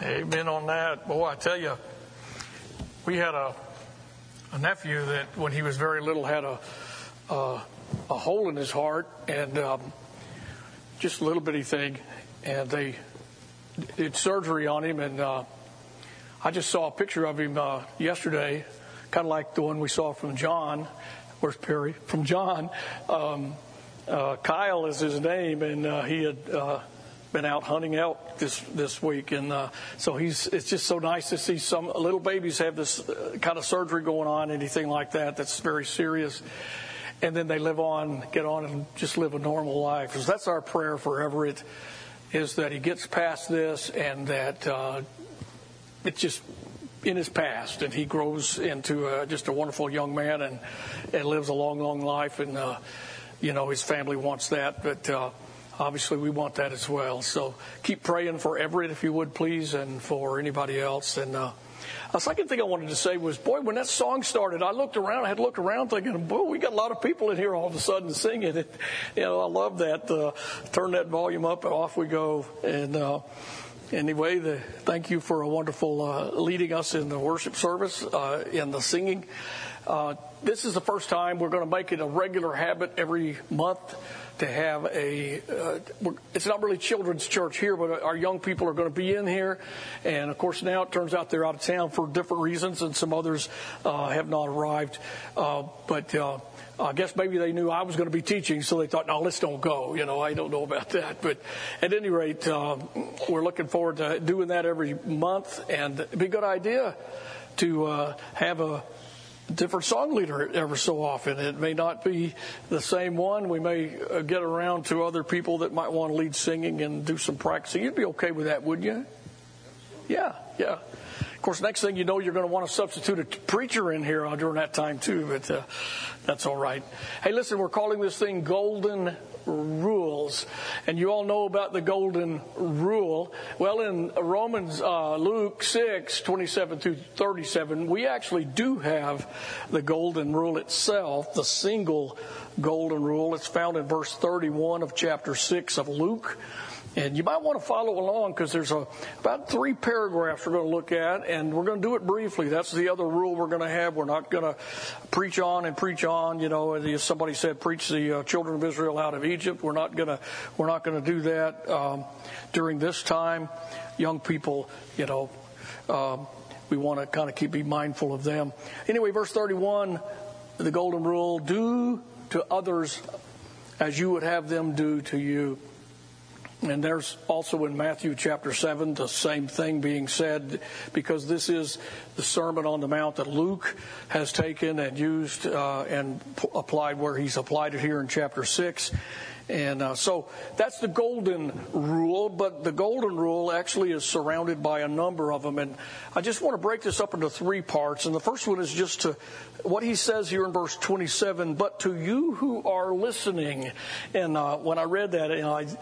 Amen on that. Boy, I tell you, we had a nephew that when he was very little had a hole in his heart, and just a little bitty thing, and they did surgery on him, and I just saw a picture of him yesterday, kind of like the one we saw from John. Where's Perry? From John. Kyle is his name, and he had been out hunting elk this week, and so it's just so nice to see some little babies have this kind of surgery going on, anything like that that's very serious, and then they get on and just live a normal life. Because that's our prayer for Everett, is that he gets past this, and that it's just in his past, and he grows into just a wonderful young man, and lives a long, long life, and his family wants that, but obviously we want that as well. So keep praying for Everett, if you would, please, and for anybody else. And the second thing I wanted to say was, boy, when that song started, I had looked around thinking, boy, we got a lot of people in here all of a sudden singing it. I love that. Turn that volume up and off we go. And anyway, thank you for a wonderful leading us in the worship service, in the singing. This is the first time we're going to make it a regular habit every month to have it's not really children's church here, but our young people are going to be in here. And of course now it turns out they're out of town for different reasons, and some others have not arrived. But I guess maybe they knew I was going to be teaching, so they thought, no, let's don't go. I don't know about that. But at any rate, we're looking forward to doing that every month. And it'd be a good idea to have a different song leader ever so often. It may not be the same one. We may get around to other people that might want to lead singing and do some practicing. You'd be okay with that, wouldn't you? Yeah. Of course, next thing you know, you're going to want to substitute a preacher in here during that time too, but that's all right. Hey, listen, we're calling this thing Golden Rules, and you all know about the Golden Rule. Well, in Luke 6:27-37, we actually do have the Golden Rule itself, the single Golden Rule. It's found in verse 31 of chapter 6 of Luke. And you might want to follow along, because there's about 3 paragraphs we're going to look at, and we're going to do it briefly. That's the other rule we're going to have. We're not going to preach on. As somebody said, preach the children of Israel out of Egypt. We're not going to do that during this time. Young people, we want to kind of be mindful of them. Anyway, verse 31, the golden rule: do to others as you would have them do to you. And there's also in Matthew chapter 7 the same thing being said, because this is the Sermon on the Mount that Luke has taken and used and applied where he's applied it here in chapter 6. And so that's the golden rule, but the golden rule actually is surrounded by a number of them. And I just want to break this up into 3 parts. And the first one is just to what he says here in verse 27, but to you who are listening. And when I read that,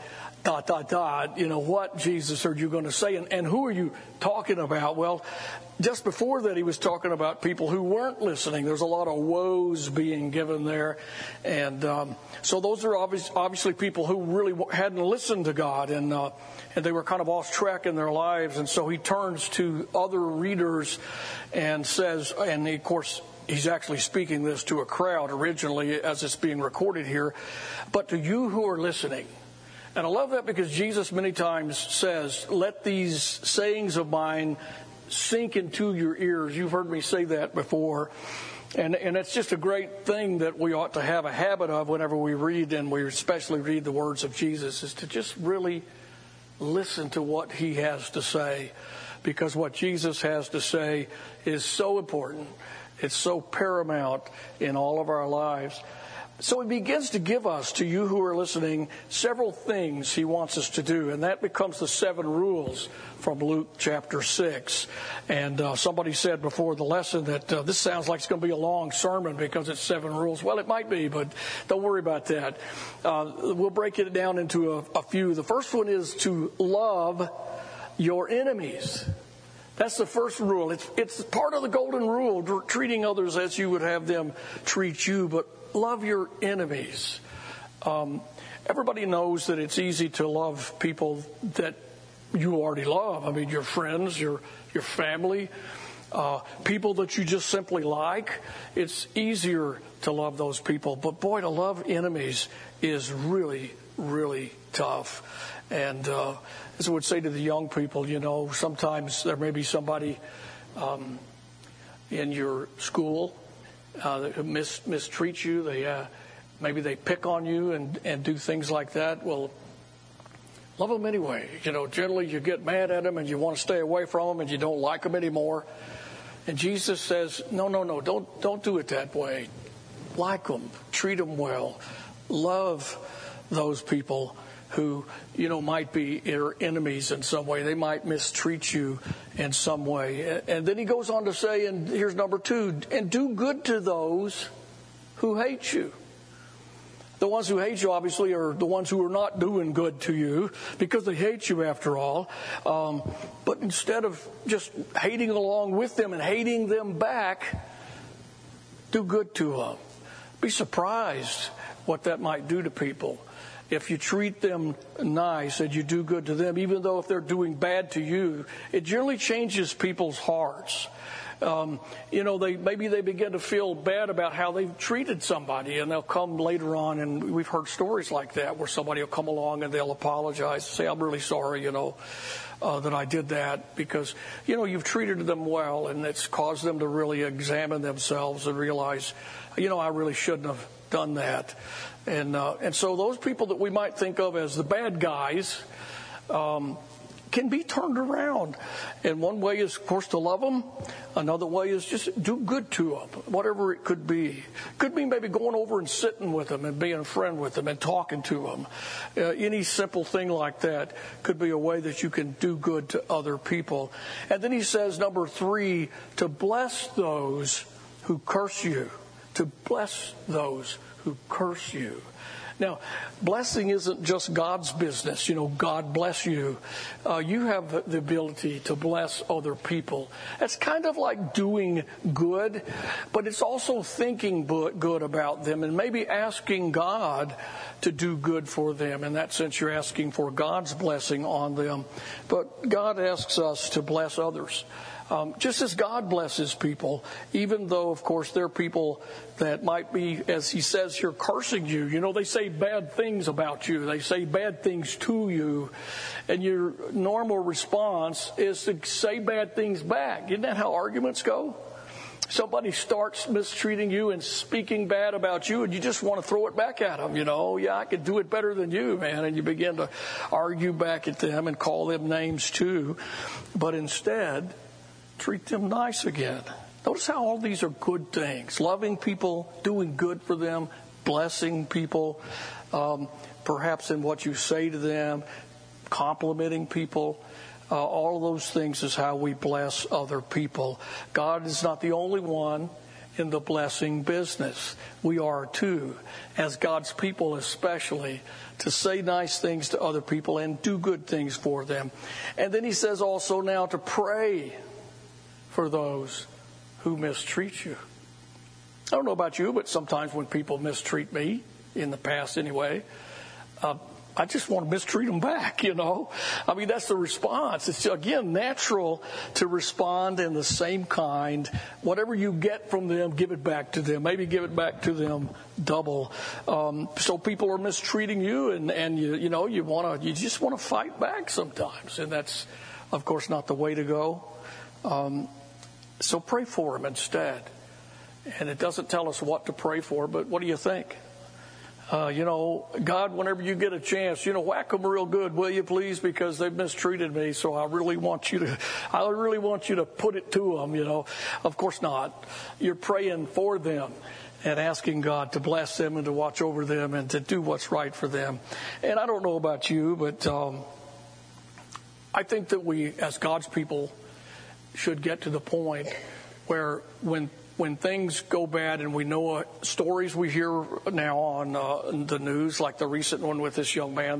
what, Jesus, are you going to say? And who are you talking about? Well, just before that, he was talking about people who weren't listening. There's a lot of woes being given there. And so those are obviously people who really hadn't listened to God, and they were kind of off track in their lives. And so he turns to other readers and says, and of course, he's actually speaking this to a crowd originally as it's being recorded here, but to you who are listening. And I love that, because Jesus many times says, let these sayings of mine sink into your ears. You've heard me say that before. And it's just a great thing that we ought to have a habit of whenever we read, and we especially read the words of Jesus, is to just really listen to what he has to say. Because what Jesus has to say is so important. It's so paramount in all of our lives. So he begins to give us, to you who are listening, several things he wants us to do. And that becomes the 7 rules from Luke chapter 6. And somebody said before the lesson that this sounds like it's going to be a long sermon because it's 7 rules. Well, it might be, but don't worry about that. We'll break it down into a few. The first one is to love your enemies. That's the first rule. It's part of the golden rule, treating others as you would have them treat you, but love your enemies. Everybody knows that it's easy to love people that you already love. I mean, your friends, your family, people that you just simply like. It's easier to love those people. But boy, to love enemies is really, really tough. And as I would say to the young people, sometimes there may be somebody in your school that mistreats you. Maybe they pick on you and do things like that. Well, love them anyway. Generally you get mad at them and you want to stay away from them and you don't like them anymore. And Jesus says, no, don't do it that way. Like them, treat them well, love those people who, might be your enemies in some way. They might mistreat you in some way. And then he goes on to say, and here's number 2, and do good to those who hate you. The ones who hate you, obviously, are the ones who are not doing good to you because they hate you after all. But instead of just hating along with them and hating them back, do good to them. Be surprised what that might do to people. If you treat them nice and you do good to them, even though if they're doing bad to you, it generally changes people's hearts. Maybe they begin to feel bad about how they've treated somebody, and they'll come later on, and we've heard stories like that where somebody will come along and they'll apologize and say, I'm really sorry, that I did that, because, you've treated them well, and it's caused them to really examine themselves and realize, I really shouldn't have done that. And so those people that we might think of as the bad guys, can be turned around. And one way is, of course, to love them. Another way is just do good to them, whatever it could be. Could be maybe going over and sitting with them and being a friend with them and talking to them. Any simple thing like that could be a way that you can do good to other people. And then he says, number 3, to bless those who curse you. To bless those who curse you. Now, blessing isn't just God's business. God bless you. You have the ability to bless other people. It's kind of like doing good, but it's also thinking good about them and maybe asking God to do good for them. In that sense, you're asking for God's blessing on them. But God asks us to bless others. Just as God blesses people, even though, of course, there are people that might be, as he says here, cursing you. They say bad things about you. They say bad things to you. And your normal response is to say bad things back. Isn't that how arguments go? Somebody starts mistreating you and speaking bad about you, and you just want to throw it back at them. I could do it better than you, man. And you begin to argue back at them and call them names too. But instead, treat them nice again. Notice how all these are good things. Loving people, doing good for them, blessing people, perhaps in what you say to them, complimenting people. All of those things is how we bless other people. God is not the only one in the blessing business. We are too, as God's people especially, to say nice things to other people and do good things for them. And then he says also now to pray for those who mistreat you. I don't know about you, but sometimes when people mistreat me, in the past anyway, I just want to mistreat them back, I mean, that's the response. It's, again, natural to respond in the same kind. Whatever you get from them, give it back to them. Maybe give it back to them double. So people are mistreating you, and you just want to fight back sometimes. And that's, of course, not the way to go. So pray for them instead. And it doesn't tell us what to pray for, but what do you think? God, whenever you get a chance, whack them real good, will you please? Because they've mistreated me. So I really want you to put it to them, Of course not. You're praying for them and asking God to bless them and to watch over them and to do what's right for them. And I don't know about you, but I think that we, as God's people, should get to the point where when things go bad, and we know stories we hear now on the news, like the recent one with this young man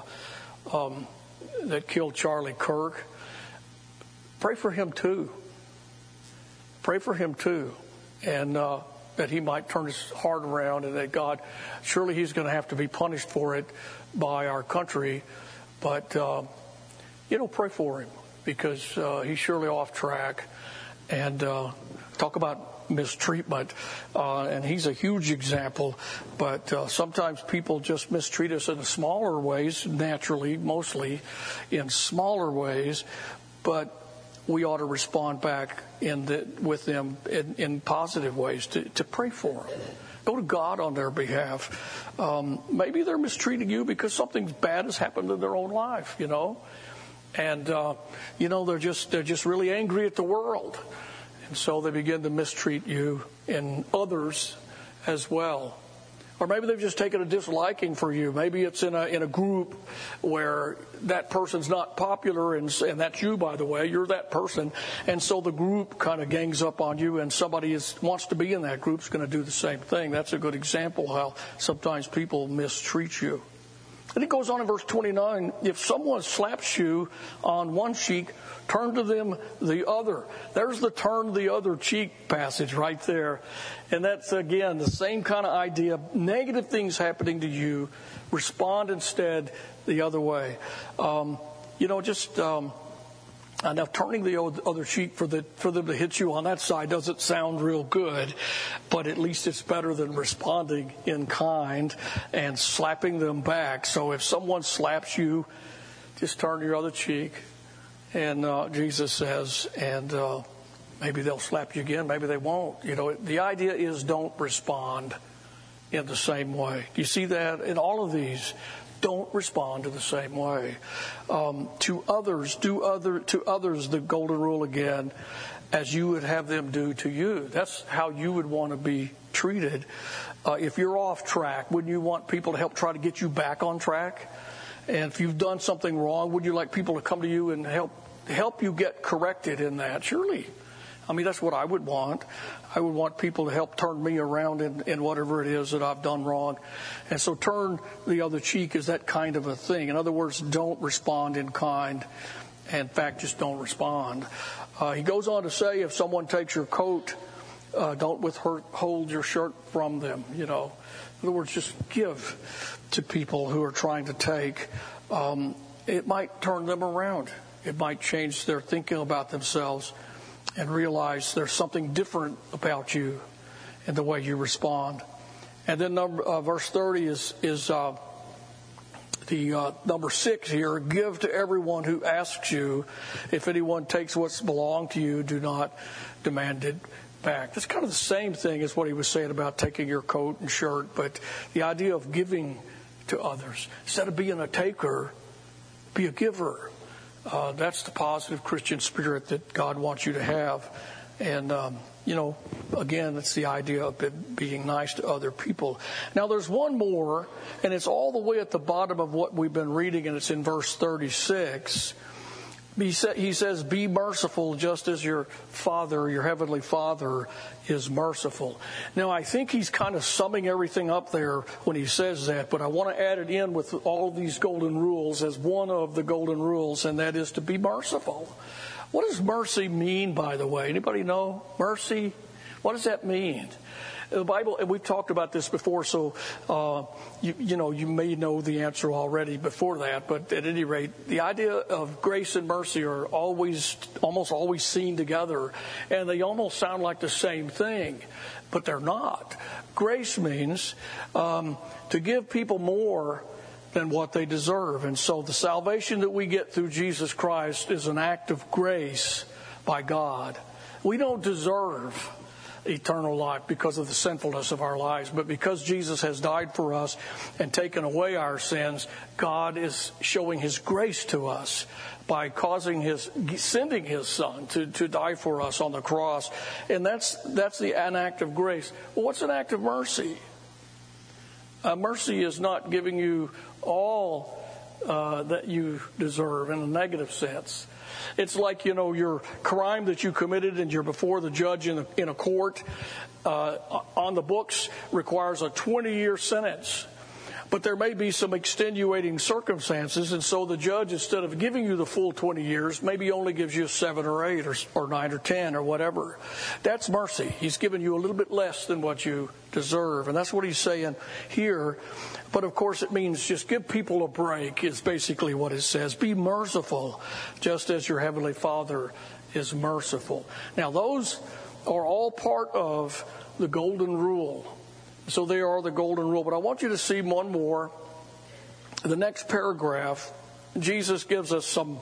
that killed Charlie Kirk, pray for him too. Pray for him too, and that he might turn his heart around, and that God, surely he's going to have to be punished for it by our country, but pray for him, because he's surely off track. And talk about mistreatment, and he's a huge example. But sometimes people just mistreat us in smaller ways, naturally, mostly in smaller ways. But we ought to respond back with them in positive ways, to pray for them. Go to God on their behalf. Maybe they're mistreating you because something bad has happened in their own life, And, they're just really angry at the world. And so they begin to mistreat you and others as well. Or maybe they've just taken a disliking for you. Maybe it's in a group where that person's not popular, and that's you, by the way. You're that person. And so the group kind of gangs up on you, and somebody wants to be in that group is going to do the same thing. That's a good example how sometimes people mistreat you. And it goes on in verse 29, if someone slaps you on one cheek, turn to them the other. There's the turn the other cheek passage right there. And that's, again, the same kind of idea. Negative things happening to you, respond instead the other way. Now, turning the other cheek for them to hit you on that side doesn't sound real good, but at least it's better than responding in kind and slapping them back. So if someone slaps you, just turn your other cheek. And Jesus says, and maybe they'll slap you again, maybe they won't. The idea is don't respond in the same way. Do you see that? In all of these, don't respond in the same way. To others, to others, the golden rule again, as you would have them do to you. That's how you would want to be treated. If you're off track, wouldn't you want people to help try to get you back on track? And if you've done something wrong, would you like people to come to you and help you get corrected in that? Surely. I mean, that's what I would want. I would want people to help turn me around in whatever it is that I've done wrong. And so turn the other cheek is that kind of a thing. In other words, don't respond in kind. In fact, just don't respond. He goes on to say, if someone takes your coat, don't withhold your shirt from them. In other words, just give to people who are trying to take. It might turn them around. It might change their thinking about themselves and realize there's something different about you and the way you respond. And then verse 30 is the number 6 here. Give to everyone who asks you. If anyone takes what's belonged to you, do not demand it back. That's kind of the same thing as what he was saying about taking your coat and shirt, but the idea of giving to others. Instead of being a taker, be a giver. That's the positive Christian spirit that God wants you to have. And, again, it's the idea of being nice to other people. Now, there's one more, and it's all the way at the bottom of what we've been reading, and it's in verse 36. He says, be merciful just as your Father, your Heavenly Father, is merciful. Now, I think he's kind of summing everything up there when he says that, but I want to add it in with all of these golden rules as one of the golden rules, and that is to be merciful. What does mercy mean, by the way? Anybody know? Mercy? What does that mean? The Bible, and we've talked about this before, so you may know the answer already before that, but at any rate, the idea of grace and mercy are almost always seen together, and they almost sound like the same thing, but they're not. Grace means to give people more than what they deserve, and so the salvation that we get through Jesus Christ is an act of grace by God. We don't deserve eternal life because of the sinfulness of our lives, but because Jesus has died for us and taken away our sins, God is showing His grace to us by sending His Son to die for us on the cross, and that's an act of grace. Well, what's an act of mercy? Mercy is not giving you all that you deserve in a negative sense. It's like, your crime that you committed and you're before the judge in a court on the books requires a 20-year sentence. But there may be some extenuating circumstances, and so the judge, instead of giving you the full 20 years, maybe only gives you 7 or 8 or 9 or 10 or whatever. That's mercy. He's given you a little bit less than what you deserve, and that's what he's saying here. But of course it means just give people a break is basically what it says. Be merciful, just as your heavenly Father is merciful. Now those are all part of the golden rule. So they are the golden rule. But I want you to see one more. The next paragraph, Jesus gives us some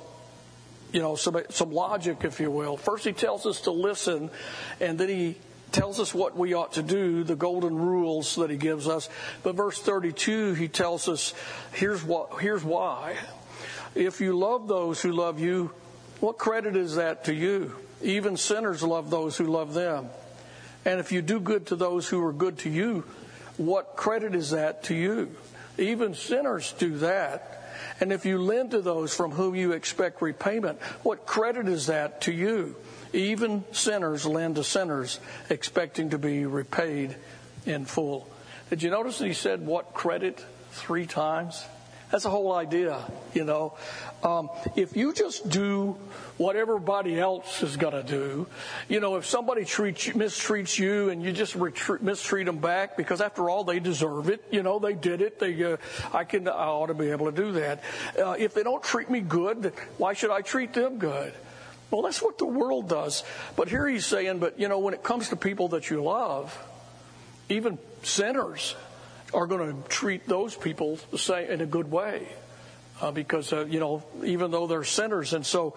logic, if you will. First he tells us to listen, and then he tells us what we ought to do, the golden rules that he gives us. But verse 32, he tells us, here's why. If you love those who love you, what credit is that to you? Even sinners love those who love them. And if you do good to those who are good to you, what credit is that to you? Even sinners do that. And if you lend to those from whom you expect repayment, what credit is that to you? Even sinners lend to sinners, expecting to be repaid in full. Did you notice that he said what credit 3 times? That's the whole idea, If you just do what everybody else is going to do, if somebody mistreats you and you just mistreat them back, because after all, they deserve it. They did it. I ought to be able to do that. If they don't treat me good, why should I treat them good? Well, that's what the world does. But here he's saying, when it comes to people that you love, even sinners are going to treat those people the same in a good way, because even though they're sinners. And so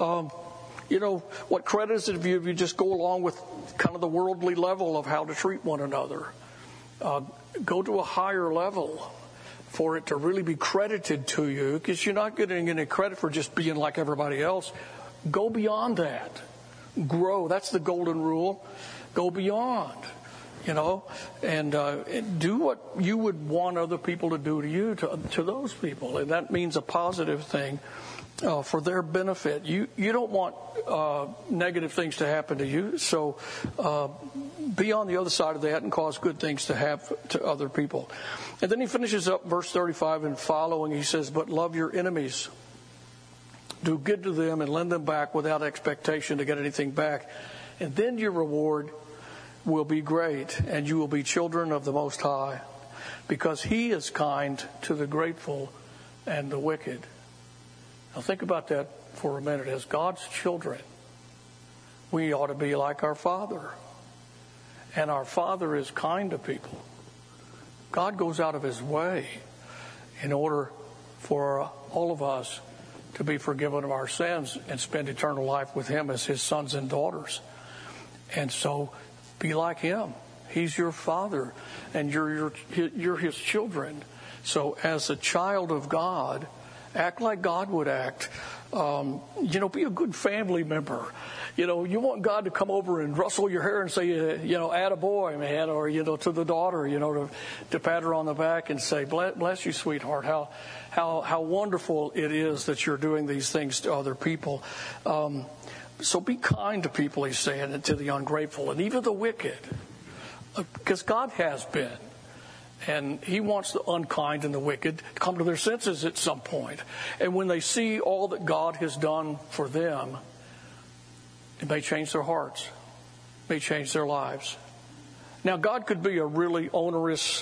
what credit is it if you just go along with kind of the worldly level of how to treat one another? Go to a higher level for it to really be credited to you, because you're not getting any credit for just being like everybody else. Go beyond that. Grow. That's the golden rule. Go beyond. And do what you would want other people to do to you, to those people. And that means a positive thing for their benefit. You don't want negative things to happen to you, so be on the other side of that and cause good things to happen to other people. And then he finishes up verse 35 and following. He says, but love your enemies. Do good to them and lend them back without expectation to get anything back. And then your reward will be great, and you will be children of the Most High, because he is kind to the grateful and the wicked. Now think about that for a minute. As God's children, we ought to be like our Father. And our Father is kind to people. God goes out of his way in order for all of us to be forgiven of our sins and spend eternal life with him as his sons and daughters. And so be like him. He's your Father, and you're his children. So as a child of God, act like God would act. Be a good family member. You want God to come over and rustle your hair and say, attaboy, man, or, to the daughter, to pat her on the back and say, bless you, sweetheart. How wonderful it is that you're doing these things to other people. So be kind to people, he's saying, and to the ungrateful and even the wicked, because God has been. And he wants the unkind and the wicked to come to their senses at some point. And when they see all that God has done for them, it may change their hearts, may change their lives. Now, God could be a really onerous,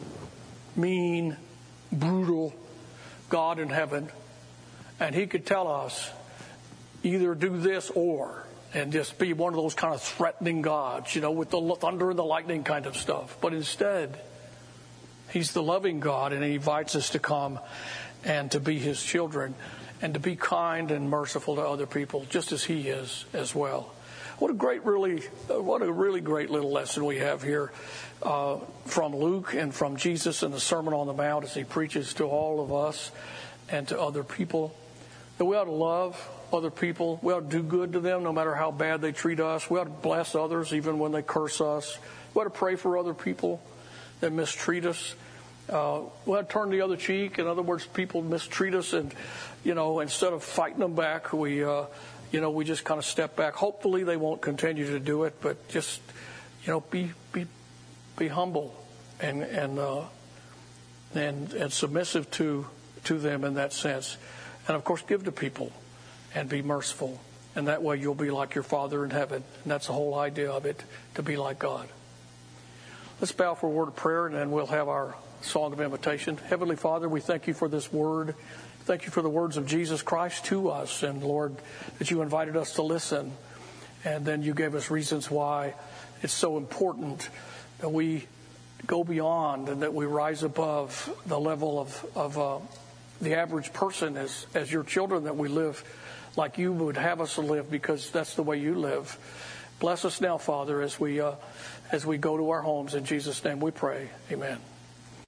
mean, brutal God in heaven, and he could tell us, either do this or, and just be one of those kind of threatening gods, with the thunder and the lightning kind of stuff. But instead, he's the loving God, and he invites us to come and to be his children and to be kind and merciful to other people, just as he is as well. What a really great little lesson we have here from Luke and from Jesus in the Sermon on the Mount as he preaches to all of us and to other people. That we ought to love other people. We ought to do good to them no matter how bad they treat us. We ought to bless others even when they curse us. We ought to pray for other people that mistreat us. We ought to turn the other cheek. In other words, people mistreat us, and instead of fighting them back, we just kind of step back. Hopefully they won't continue to do it, but just be humble and and submissive to them in that sense. And of course, give to people and be merciful. And that way you'll be like your Father in heaven. And that's the whole idea of it, to be like God. Let's bow for a word of prayer, and then we'll have our song of invitation. Heavenly Father, we thank you for this word. Thank you for the words of Jesus Christ to us. And Lord, that you invited us to listen. And then you gave us reasons why it's so important that we go beyond and that we rise above the level of the average person as your children, that we live like you would have us to live, because that's the way you live. Bless us now, Father, as we go to our homes. In Jesus' name we pray. Amen.